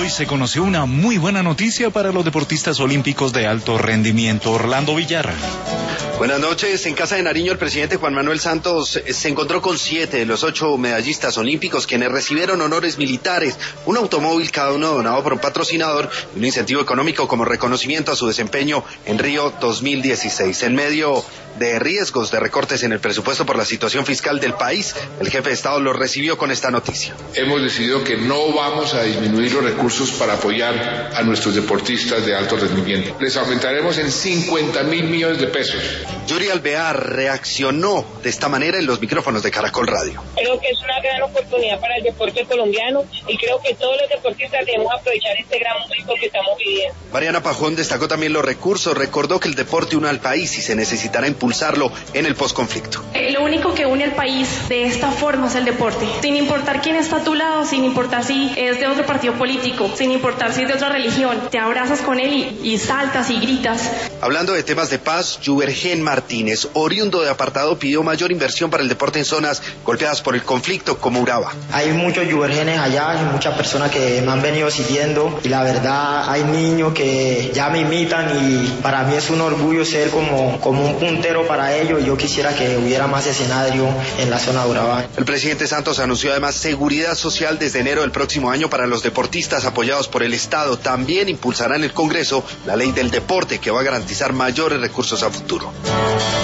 hoy se conoció una muy buena noticia para los deportistas olímpicos de alto rendimiento. Orlando Villar. Buenas noches. En Casa de Nariño, el presidente Juan Manuel Santos se encontró con 7 de los 8 medallistas olímpicos, quienes recibieron honores militares, un automóvil cada uno donado por un patrocinador y un incentivo económico como reconocimiento a su desempeño en Río 2016. En medio de riesgos de recortes en el presupuesto por la situación fiscal del país, el jefe de Estado lo recibió con esta noticia. Hemos decidido que no vamos a disminuir los recursos para apoyar a nuestros deportistas de alto rendimiento. Les aumentaremos en 50.000 millones de pesos. Yuri Alvear reaccionó de esta manera en los micrófonos de Caracol Radio. Creo que es una gran oportunidad para el deporte colombiano y creo que todos los deportistas debemos aprovechar este gran momento que estamos viviendo. Mariana Pajón destacó también los recursos, recordó que el deporte une al país y se necesitará impulsarlo en el posconflicto. Lo único que une al país de esta forma es el deporte, sin importar quién está a tu lado, sin importar si es de otro partido político, sin importar si es de otra religión, te abrazas con él y saltas y gritas. Hablando de temas de paz, Juvergen Martínez, oriundo de Apartado, pidió mayor inversión para el deporte en zonas golpeadas por el conflicto como Urabá. Hay muchos Juvergenes allá, hay muchas personas que me han venido siguiendo y la verdad hay niños que ya me imitan y para mí es un orgullo ser como un puntero para ellos y yo quisiera que hubiera más escenario en la zona de Urabá. El presidente Santos anunció además seguridad social desde enero del próximo año para los deportistas apoyados por el Estado. También impulsará en el Congreso la ley del deporte que va a garantizar mayores recursos a futuro.